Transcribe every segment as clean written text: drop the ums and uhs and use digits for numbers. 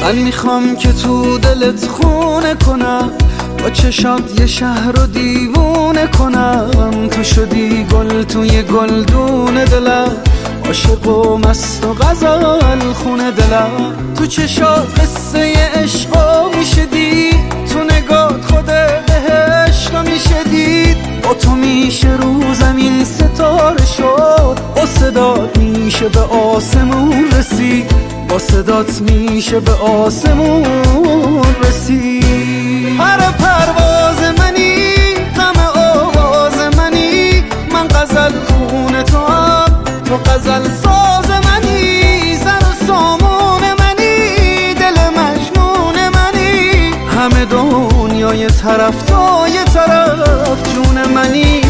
من میخوام که تو دلت خونه کنم، با چشات یه شهر رو دیوونه کنم. تو شدی گل توی گلدون دلم، عاشق و مست و غزل خونه دلم. تو چشات قصه عشقا میشه دید، تو نگات خود بهشت میشه دید. با تو میشه رو زمین ستاره شد، با صدات میشه به آسمون رسید، با صدات میشه به آسمون رسید. هر پرواز منی، غم آواز منی، من غزل خون تو هم، تو غزل ساز منی. سر و سامون منی، دل مجنون منی، همه دنیای طرف تا یه طرف جون منی.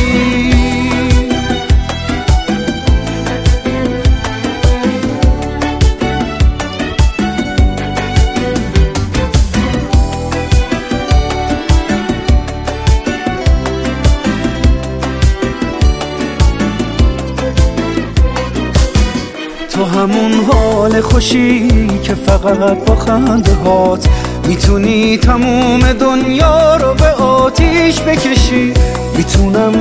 تو همون حال خوشی که فقط با خنده هات میتونی تموم دنیا رو به آتیش بکشی. میتونم